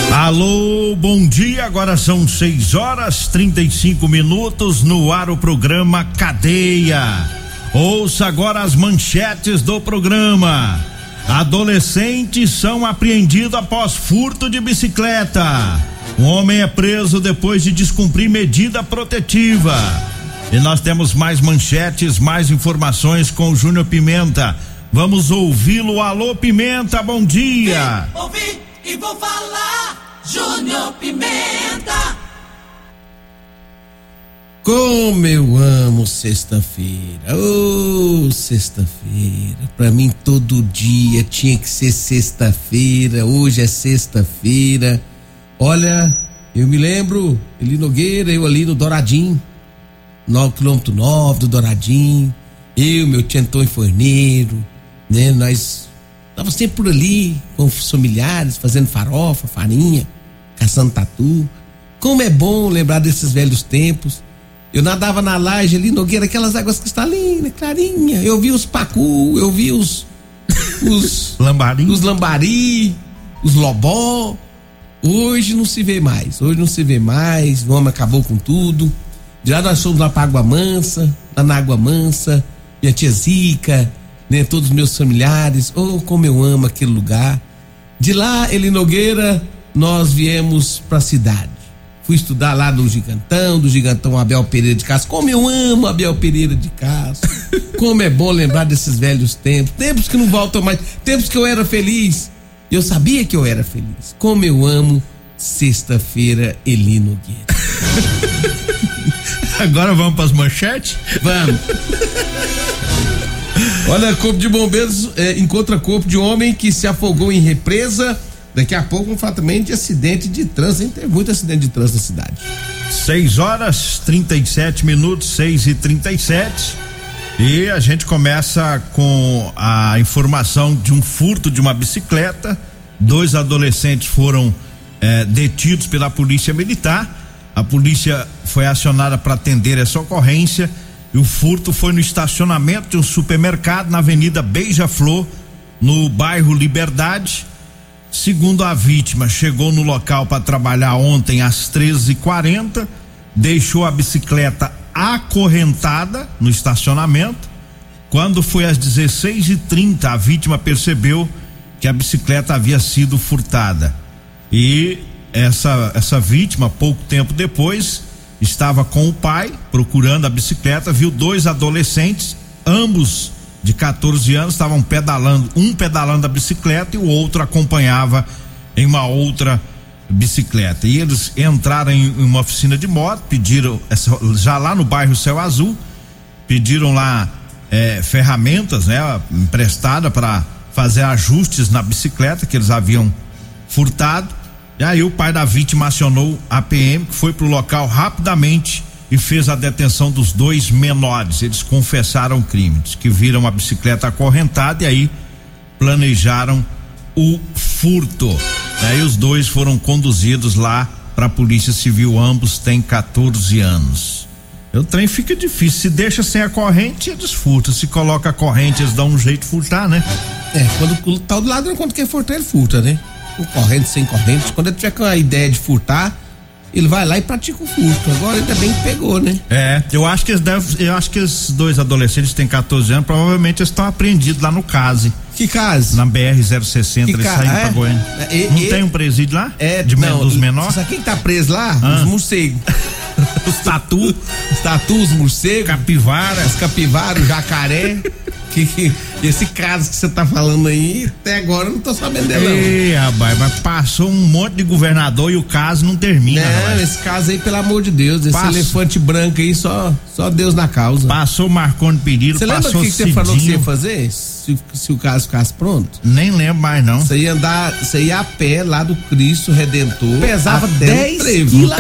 Alô, bom dia, agora são 6h35, no ar o programa Cadeia. Ouça agora as manchetes do programa. Adolescentes são apreendidos após furto de bicicleta. Um homem é preso depois de descumprir medida protetiva. E nós temos mais manchetes, mais informações com o Júnior Pimenta. Vamos ouvi-lo. Alô, Pimenta, bom dia. Ouvi e vou falar, Júnior Pimenta. Como eu amo sexta-feira, sexta-feira, pra mim todo dia tinha que ser sexta-feira, hoje é sexta-feira. Olha, eu me lembro, Eli Nogueira, eu ali no Douradinho, 9km do Douradinho, eu, meu tio Antônio Forneiro, né, nós tava sempre por ali, com os familiares, fazendo farofa, farinha, caçando tatu. Como é bom lembrar desses velhos tempos. Eu nadava na laje ali, Nogueira, aquelas águas cristalinas, clarinha. Eu vi os pacu, eu vi os lambari, os lobó. Hoje não se vê mais, o homem acabou com tudo. Já nós fomos lá pra Água Mansa, lá na Água Mansa, minha tia Zica, né, todos os meus familiares. Como eu amo aquele lugar. De lá, Eli Nogueira, nós viemos pra cidade. Fui estudar lá do Gigantão Abel Pereira de Castro. Como eu amo Abel Pereira de Castro. Como é bom lembrar desses velhos tempos que não voltam mais, tempos que eu era feliz. Eu sabia que eu era feliz. Como eu amo sexta-feira, Eli Nogueira. Agora vamos para as manchetes? Vamos. Olha, Corpo de Bombeiros encontra corpo de homem que se afogou em represa. Daqui a pouco um fato também de acidente de trânsito. Tem muito acidente de trânsito na cidade. 6h37, 6h37. E a gente começa com a informação de um furto de uma bicicleta. 2 adolescentes foram detidos pela polícia militar. A polícia foi acionada para atender essa ocorrência. E o furto foi no estacionamento de um supermercado na Avenida Beija-Flor, no bairro Liberdade. Segundo a vítima, chegou no local para trabalhar ontem às 13h40, deixou a bicicleta acorrentada no estacionamento. Quando foi às 16h30, a vítima percebeu que a bicicleta havia sido furtada. E essa vítima, pouco tempo depois, estava com o pai procurando a bicicleta, viu 2 adolescentes, ambos de 14 anos, estavam pedalando, um pedalando a bicicleta e o outro acompanhava em uma outra bicicleta. E eles entraram em uma oficina de moto, pediram, já lá no bairro Céu Azul, pediram lá ferramentas, né, emprestada para fazer ajustes na bicicleta que eles haviam furtado. E aí o pai da vítima acionou a PM, que foi pro local rapidamente e fez a detenção dos 2 menores. Eles confessaram o crime, diz que viram a bicicleta acorrentada e aí planejaram o furto. Aí os 2 foram conduzidos lá para a Polícia Civil, ambos têm 14 anos. O trem fica difícil, se deixa sem a corrente, eles furtam, se coloca a corrente, eles dão um jeito de furtar, né? Quando o tal do ladrão, quando quer furtar, ele furta, né? Com corrente, sem corrente, quando ele tiver com a ideia de furtar, ele vai lá e pratica o furto. Agora ainda bem que pegou, né? Eu acho que esses 2 adolescentes têm 14 anos, provavelmente eles estão apreendidos lá no CASE. Que CASE? Na BR-060, eles saem pra Goiânia. Não tem um presídio lá? Dos menores? Sabe quem tá preso lá? Os morcegos. Os tatu. Os tatu, os morcegos. Capivara. Os capivaras, o jacaré. Esse caso que você tá falando aí, até agora eu não tô sabendo dele, não. Ei, rapaz, mas passou um monte de governador e o caso não termina. Esse caso aí, pelo amor de Deus, esse elefante branco aí, só Deus na causa. Passou Marconi Pereira, passou Cidinho. Você lembra o que você falou que você ia fazer? Se o caso ficasse pronto? Nem lembro mais, não. Você ia a pé lá do Cristo Redentor. Pesava 10 quilos.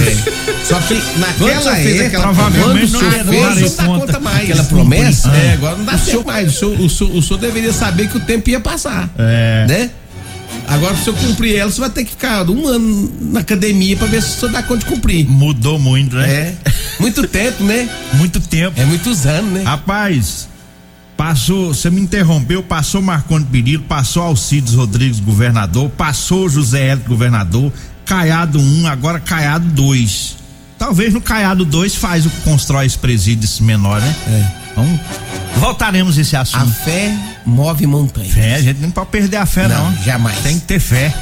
Só que naquela época, provavelmente não ia dar conta mais. Aquela promessa, agora não dá tempo mais. O senhor deveria saber que o tempo ia passar. Né? Agora, se eu cumprir ela, você vai ter que ficar 1 ano na academia pra ver se o senhor dá conta de cumprir. Mudou muito, né? Muito tempo, né? Muito tempo. Muitos anos, né? Rapaz, passou, você me interrompeu, passou Marcondes Perillo, passou Alcides Rodrigues, governador, passou José Hélio, governador, Caiado 1, agora Caiado 2. Talvez no Caiado 2 constrói esse presídio esse menor, né? Então, voltaremos a esse assunto. A fé move montanhas. Fé, a gente não pode perder a fé, não. Jamais. Tem que ter fé.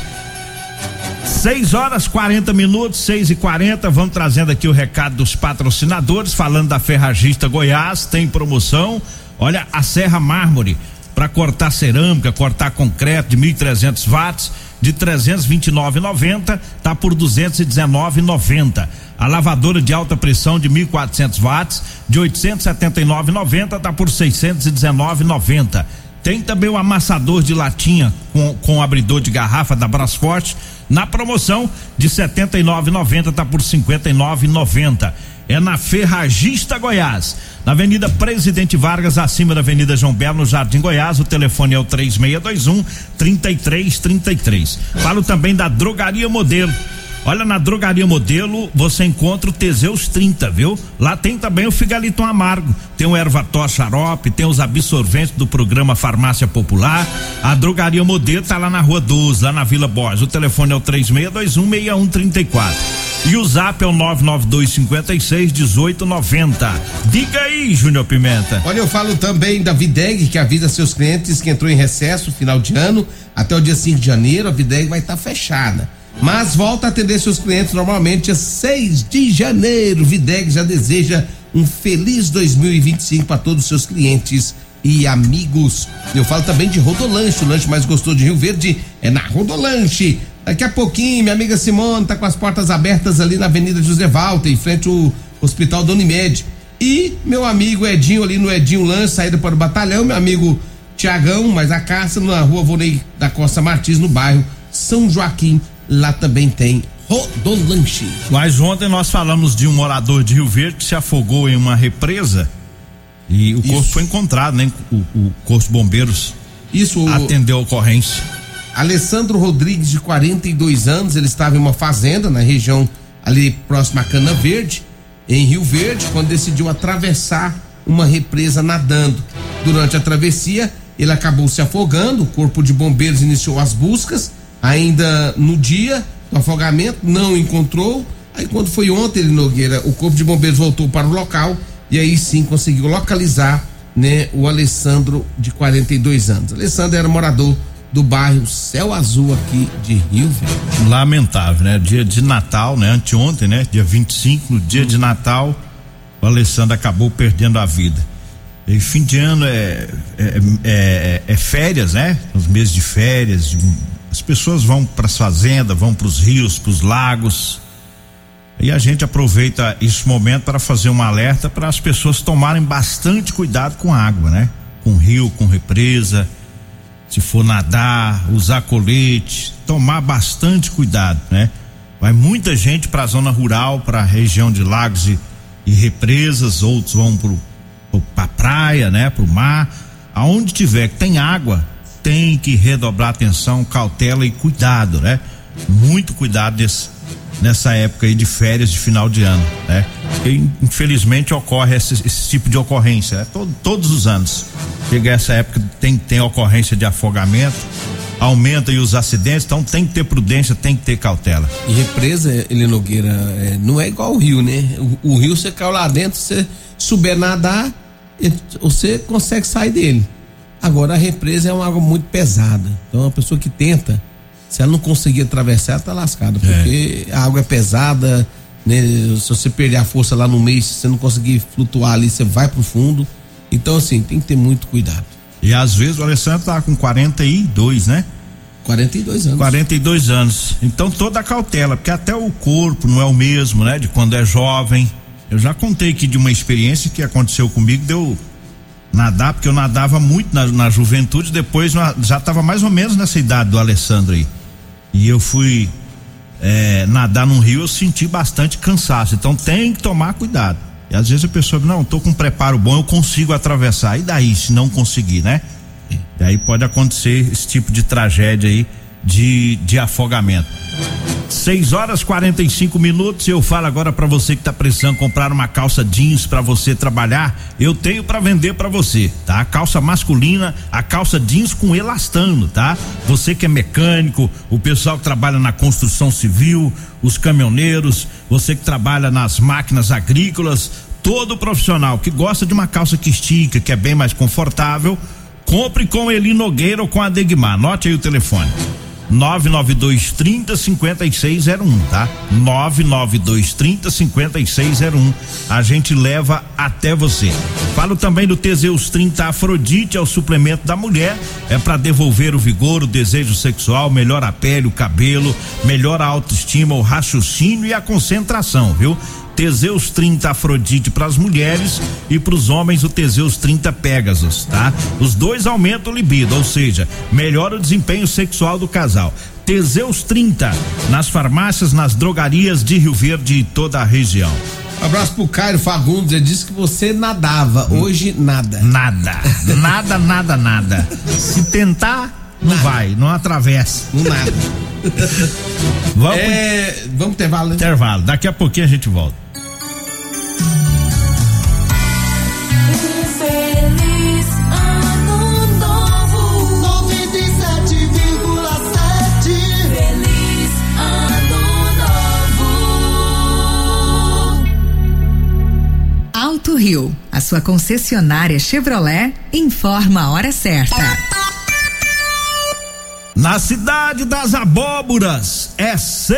6:40, 6:40, vamos trazendo aqui o recado dos patrocinadores, falando da Ferragista Goiás, tem promoção. Olha, a Serra Mármore, para cortar cerâmica, cortar concreto de 1.300 watts, de 329,90 tá por 219,90. A lavadora de alta pressão de 1.400 watts, de 879,90 tá por 619,90. Tem também o amassador de latinha com abridor de garrafa da Brasforte na promoção de 79,90 tá por 59,90. É na Ferragista Goiás, na Avenida Presidente Vargas, acima da Avenida João Belo, no Jardim Goiás. O telefone é o 3621-3333. Falo também da Drogaria Modelo. Olha, na Drogaria Modelo você encontra o Teseus 30, viu? Lá tem também o Figaliton Amargo, tem o Ervator Xarope, tem os absorventes do programa Farmácia Popular. A Drogaria Modelo tá lá na Rua 12, lá na Vila Borges. O telefone é o 3621-6134. E o zap é o 99256-1890. Diga aí, Júnior Pimenta. Olha, eu falo também da Videg, que avisa seus clientes que entrou em recesso final de ano. Até o dia 5 de janeiro, a Videg vai estar fechada. Mas volta a atender seus clientes normalmente dia 6 de janeiro. Videg já deseja um feliz 2025 para todos os seus clientes e amigos. Eu falo também de Rodolanche, o lanche mais gostoso de Rio Verde é na Rodolanche. Daqui a pouquinho, minha amiga Simone tá com as portas abertas ali na Avenida José Walter, em frente ao Hospital da Unimed. E meu amigo Edinho, ali no Edinho Lanche, saída para o batalhão, meu amigo Tiagão, mas a caça na Rua Vonei da Costa Martins, no bairro São Joaquim. Lá também tem Rodolanche. Mas ontem nós falamos de um morador de Rio Verde que se afogou em uma represa e o corpo foi encontrado, né? O Corpo de Bombeiros atendeu a ocorrência. Alessandro Rodrigues, de 42 anos, ele estava em uma fazenda na região ali próxima a Cana Verde, em Rio Verde, quando decidiu atravessar uma represa nadando. Durante a travessia, ele acabou se afogando, o Corpo de Bombeiros iniciou as buscas. Ainda no dia do afogamento, não encontrou. Aí quando foi ontem, Nogueira, o Corpo de Bombeiros voltou para o local e aí sim conseguiu localizar, né, o Alessandro, de 42 anos. Alessandro era morador do bairro Céu Azul aqui de Rio Verde. Lamentável, né? Dia de Natal, né? Anteontem, né? Dia 25, no dia de Natal, o Alessandro acabou perdendo a vida. E fim de ano é férias, né? Os meses de férias, as pessoas vão para as fazendas, vão para os rios, para os lagos, e a gente aproveita esse momento para fazer um alerta para as pessoas tomarem bastante cuidado com a água, né? Com rio, com represa, se for nadar, usar colete, tomar bastante cuidado, né? Vai muita gente para a zona rural, para a região de lagos e represas, outros vão para a praia, né? Para o mar, aonde tiver que tem água, tem que redobrar atenção, cautela e cuidado, né? Muito cuidado nessa época aí de férias de final de ano, né? Porque infelizmente ocorre esse tipo de ocorrência, né? Todos os anos chega essa época, tem ocorrência de afogamento, aumenta aí os acidentes, então tem que ter prudência, tem que ter cautela. E represa, Nogueira, não é igual o rio, né? O rio, você caiu lá dentro, você souber nadar, você consegue sair dele. Agora a represa é uma água muito pesada, então a pessoa que tenta, se ela não conseguir atravessar, ela tá lascada, porque a água é pesada, né? Se você perder a força lá no meio, se você não conseguir flutuar ali, você vai pro fundo. Então assim, tem que ter muito cuidado. E às vezes o Alessandro tá com 42, né? 42 anos. 42 anos. Então toda a cautela, porque até o corpo não é o mesmo, né? De quando é jovem. Eu já contei aqui de uma experiência que aconteceu comigo, deu nadar, porque eu nadava muito na juventude, depois já estava mais ou menos nessa idade do Alessandro aí. E eu fui nadar num rio, eu senti bastante cansaço, então tem que tomar cuidado. E às vezes a pessoa, não, tô com um preparo bom, eu consigo atravessar. E daí, se não conseguir, né? E aí pode acontecer esse tipo de tragédia aí de afogamento. 6:45. Eu falo agora para você que tá precisando comprar uma calça jeans para você trabalhar. Eu tenho para vender para você, tá? A calça masculina, a calça jeans com elastano, tá? Você que é mecânico, o pessoal que trabalha na construção civil, os caminhoneiros, você que trabalha nas máquinas agrícolas, todo profissional que gosta de uma calça que estica, que é bem mais confortável, compre com Eli Nogueira ou com a Degmar. Anote aí o telefone: 99230-5601, tá? 99230-5601. A gente leva até você. Falo também do Teseus 30 Afrodite, é o suplemento da mulher, é para devolver o vigor, o desejo sexual, melhora a pele, o cabelo, melhora a autoestima, o raciocínio e a concentração, viu? Teseus 30 Afrodite para as mulheres e para os homens o Teseus 30 Pegasus, tá? Os dois aumentam o libido, ou seja, melhora o desempenho sexual do casal. Teseus 30 nas farmácias, nas drogarias de Rio Verde e toda a região. Um abraço pro Cairo Fagundes, ele disse que você nadava, hoje nada. Nada. Se tentar, não vai, não atravessa. Não nada. Vamos intervalo, né? Intervalo, daqui a pouquinho a gente volta. Feliz Ano Novo 97,7. Feliz Ano Novo. Alto Rio, a sua concessionária Chevrolet, informa a hora certa. Na cidade das abóboras é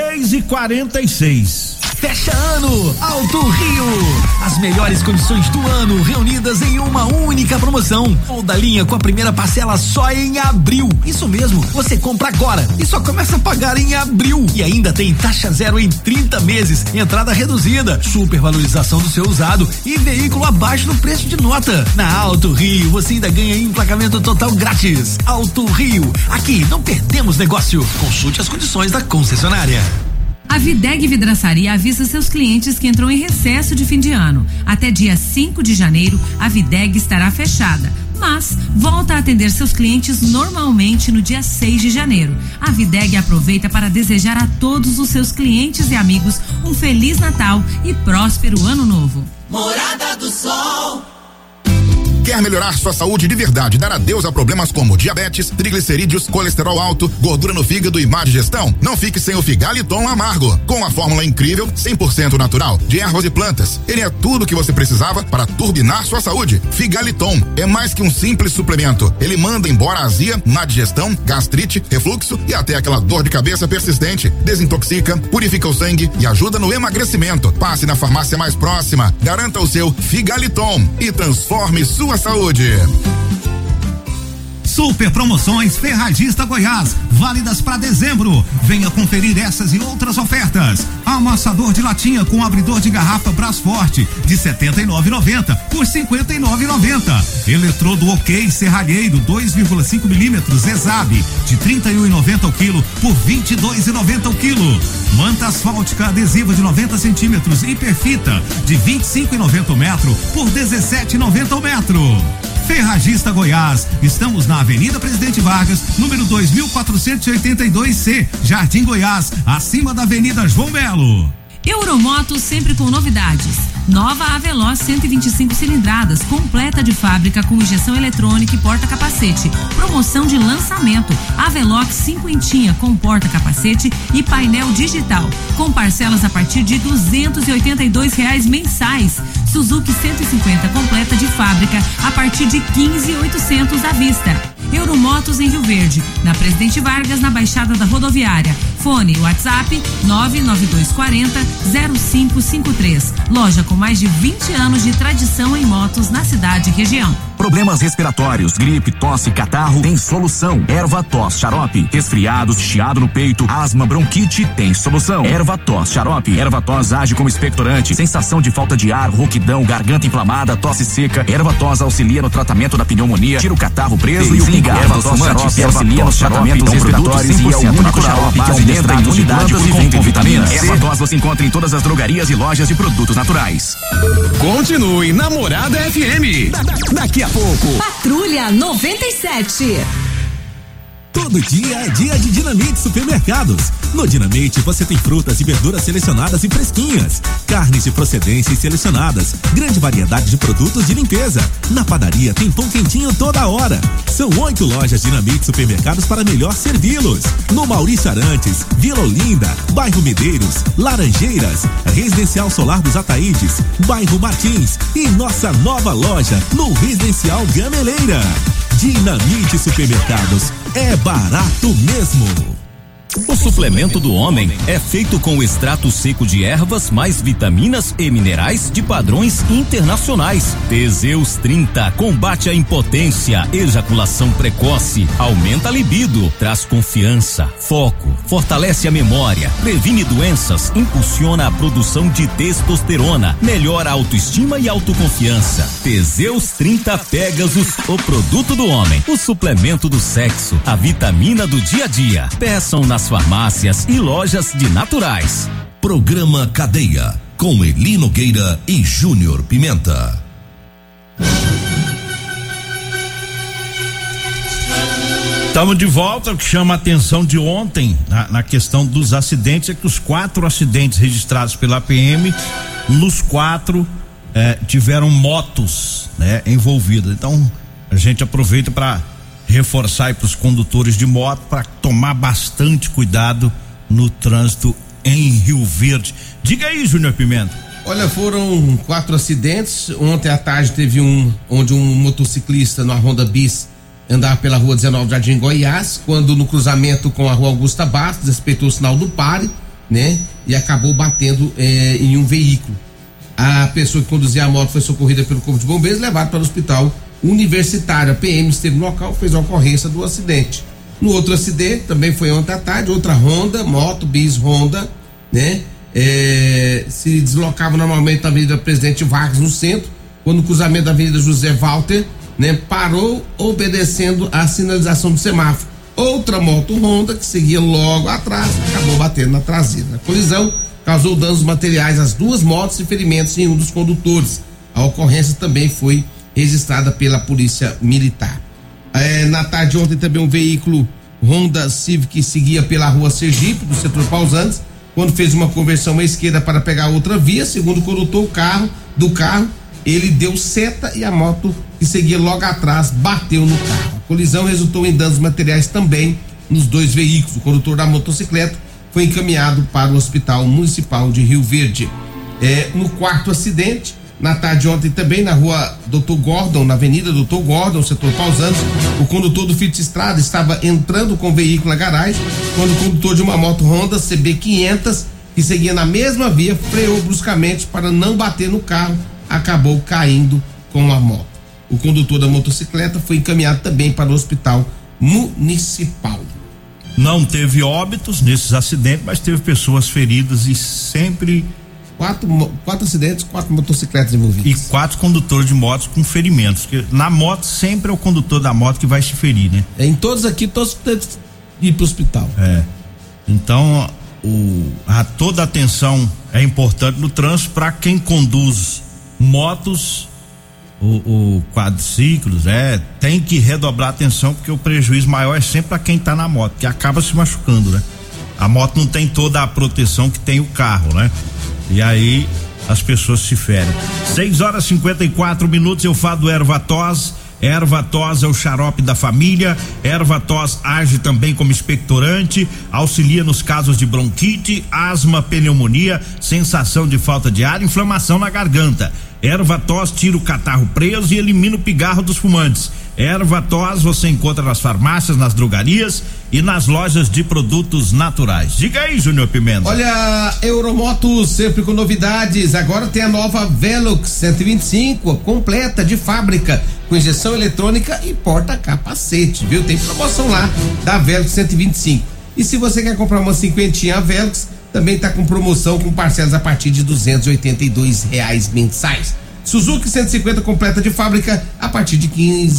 6:46. Fecha ano, Alto Rio. As melhores condições do ano reunidas em uma única promoção. Toda linha com a primeira parcela só em abril. Isso mesmo, você compra agora e só começa a pagar em abril. E ainda tem taxa zero em 30 meses, entrada reduzida, supervalorização do seu usado e veículo abaixo do preço de nota. Na Alto Rio você ainda ganha emplacamento total grátis. Alto Rio, aqui não perdemos negócio. Consulte as condições da concessionária. A Videg Vidraçaria avisa seus clientes que entrou em recesso de fim de ano. Até dia 5 de janeiro, a Videg estará fechada, mas volta a atender seus clientes normalmente no dia 6 de janeiro. A Videg aproveita para desejar a todos os seus clientes e amigos um Feliz Natal e próspero Ano Novo. Morada do Sol. Quer melhorar sua saúde de verdade, dar adeus a problemas como diabetes, triglicerídeos, colesterol alto, gordura no fígado e má digestão? Não fique sem o Figaliton Amargo. Com a fórmula incrível, 100% natural, de ervas e plantas. Ele é tudo o que você precisava para turbinar sua saúde. Figaliton é mais que um simples suplemento. Ele manda embora a azia, má digestão, gastrite, refluxo e até aquela dor de cabeça persistente. Desintoxica, purifica o sangue e ajuda no emagrecimento. Passe na farmácia mais próxima, garanta o seu Figaliton e transforme sua saúde. Super promoções Ferragista Goiás, válidas para dezembro. Venha conferir essas e outras ofertas. Amassador de latinha com abridor de garrafa Brasforte de R$ 79,90 por R$ 59,90. Eletrodo OK serralheiro 2,5 milímetros Exab de R$ 31,90 o quilo por R$ 22,90 o quilo. Manta asfáltica adesiva de 90 centímetros Hiperfita de R$ 25,90 o metro por R$ 17,90 o metro. Ferragista Goiás, estamos na Avenida Presidente Vargas, número 2482C, Jardim Goiás, acima da Avenida João Belo. Euromotos sempre com novidades. Nova Aveloz 125 cilindradas, completa de fábrica com injeção eletrônica e porta-capacete. Promoção de lançamento. Avelox 5 com porta-capacete e painel digital, com parcelas a partir de R$ 282 mensais. Suzuki 150 completa de fábrica a partir de 15.800 à vista. Euromotos em Rio Verde, na Presidente Vargas, na Baixada da Rodoviária. Fone WhatsApp 99240-0553. Loja com mais de 20 anos de tradição em motos na cidade e região. Problemas respiratórios, gripe, tosse, catarro, tem solução. Erva-tos xarope. Resfriados, chiado no peito, asma, bronquite, tem solução. Erva-tos xarope. Erva-tos age como expectorante, sensação de falta de ar, rouquidão, garganta inflamada, tosse seca. Erva-tos auxilia no tratamento da pneumonia, tira o catarro preso e o pinga. Erva-tos xarope auxilia nos tratamentos respiratórios e é o único xarope que aumenta a imunidade com vitaminas. Erva-tos você encontra em todas as drogarias e lojas de produtos naturais. Continue na Morada FM. Daqui a pouco. Patrulha 97. Todo dia é dia de Dinamite Supermercados. No Dinamite você tem frutas e verduras selecionadas e fresquinhas, carnes de procedências selecionadas, grande variedade de produtos de limpeza. Na padaria tem pão quentinho toda hora. São 8 lojas Dinamite Supermercados para melhor servi-los. No Maurício Arantes, Vila Olinda, Bairro Medeiros, Laranjeiras, Residencial Solar dos Ataídes, Bairro Martins e nossa nova loja no Residencial Gameleira. Dinamite Supermercados, é barato mesmo. O suplemento do homem é feito com extrato seco de ervas mais vitaminas e minerais de padrões internacionais. Teseus 30 combate a impotência, ejaculação precoce, aumenta a libido, traz confiança, foco, fortalece a memória, previne doenças, impulsiona a produção de testosterona, melhora a autoestima e autoconfiança. Teseus 30 Pegasus, o produto do homem, o suplemento do sexo, a vitamina do dia a dia. Peçam nas farmácias e lojas de naturais. Programa Cadeia, com Eli Nogueira e Júnior Pimenta. Estamos de volta. O que chama a atenção de ontem na questão dos acidentes é que os 4 acidentes registrados pela PM, nos 4 tiveram motos, né, envolvidas. Então a gente aproveita para reforçar aí para os condutores de moto para tomar bastante cuidado no trânsito em Rio Verde. Diga aí, Júnior Pimenta. Olha, foram 4 acidentes. Ontem à tarde teve onde um motociclista numa Honda Bis andava pela rua 19 de Jardim Goiás, quando no cruzamento com a rua Augusta Bastos respeitou o sinal do pare, né? E acabou batendo em um veículo. A pessoa que conduzia a moto foi socorrida pelo Corpo de Bombeiros e levada para o hospital universitário. A PM esteve no local, fez a ocorrência do acidente. No outro acidente, também foi ontem à tarde, outra Honda, moto, bis Honda, né? Se deslocava normalmente na Avenida Presidente Vargas, no centro, quando o cruzamento da Avenida José Walter, né? Parou obedecendo a sinalização do semáforo. Outra moto Honda, que seguia logo atrás, acabou batendo na traseira. A colisão causou danos materiais às 2 motos e ferimentos em um dos condutores. A ocorrência também foi registrada pela Polícia Militar. Na tarde de ontem também um veículo Honda Civic seguia pela rua Sergipe, do setor Pausantes, quando fez uma conversão à esquerda para pegar outra via. Segundo o condutor do carro, ele deu seta e a moto que seguia logo atrás bateu no carro. A colisão resultou em danos materiais também nos 2 veículos. O condutor da motocicleta foi encaminhado para o Hospital Municipal de Rio Verde. No 4º acidente, na tarde de ontem também, na rua Dr. Gordon, na Avenida Dr. Gordon, setor Pausantes, o condutor do Fit Estrada estava entrando com o veículo na garagem, quando o condutor de uma moto Honda CB500, que seguia na mesma via, freou bruscamente para não bater no carro, acabou caindo com a moto. O condutor da motocicleta foi encaminhado também para o Hospital Municipal. Não teve óbitos nesses acidentes, mas teve pessoas feridas e sempre 4 acidentes, 4 motocicletas envolvidas. E 4 condutores de motos com ferimentos. Porque na moto sempre é o condutor da moto que vai se ferir, né? Em todos aqui, todos têm que ir pro hospital. Então, toda atenção é importante no trânsito para quem conduz motos, o quadriciclos, tem que redobrar a atenção, porque o prejuízo maior é sempre para quem tá na moto, que acaba se machucando, né? A moto não tem toda a proteção que tem o carro, né? E aí as pessoas se ferem. 6h54, eu falo do Ervatos. Ervatos é o xarope da família. Ervatos age também como expectorante, auxilia nos casos de bronquite, asma, pneumonia, sensação de falta de ar, inflamação na garganta. Ervatos tira o catarro preso e elimina o pigarro dos fumantes. Ervatos você encontra nas farmácias, nas drogarias e nas lojas de produtos naturais. Diga aí, Júnior Pimenta. Olha, Euromotos sempre com novidades. Agora tem a nova Velux 125, completa de fábrica, com injeção eletrônica e porta-capacete, viu? Tem promoção lá da Velux 125. E se você quer comprar uma 50, a Velux também tá com promoção, com parcelas a partir de R$282 mensais. Suzuki 150 completa de fábrica a partir de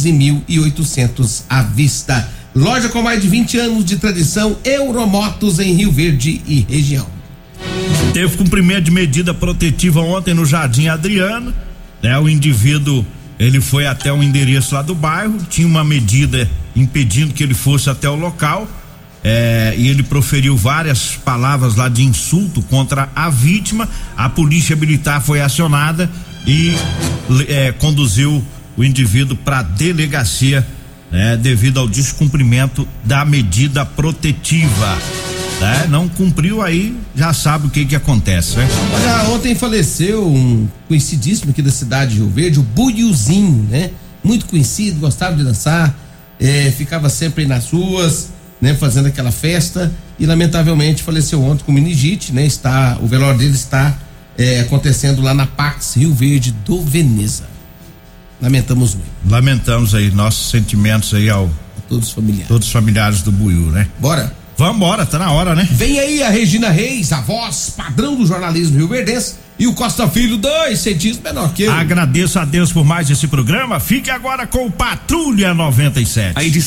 15.800 à vista. Loja com mais de 20 anos de tradição, Euromotos em Rio Verde e região. Teve cumprimento de medida protetiva ontem no Jardim Adriano, né? O indivíduo, ele foi até o endereço lá do bairro, tinha uma medida impedindo que ele fosse até o local. E ele proferiu várias palavras lá de insulto contra a vítima. A polícia militar foi acionada e conduziu o indivíduo para a delegacia, devido ao descumprimento da medida protetiva. Não cumpriu, aí já sabe o que acontece, né? Olha, ontem faleceu um conhecidíssimo aqui da cidade de Rio Verde, o Buiuzinho, né? Muito conhecido, gostava de dançar, ficava sempre nas ruas, né? Fazendo aquela festa, e lamentavelmente faleceu ontem com meningite, né? O velório dele está acontecendo lá na Pax Rio Verde do Veneza. Lamentamos muito. Lamentamos aí, nossos sentimentos aí a todos os familiares. Todos os familiares do Buiú, né? Bora. Vambora, tá na hora, né? Vem aí a Regina Reis, a voz padrão do jornalismo rioverdense, e o Costa Filho, 2 centímetros menor que eu. Agradeço a Deus por mais esse programa. Fique agora com o Patrulha 97.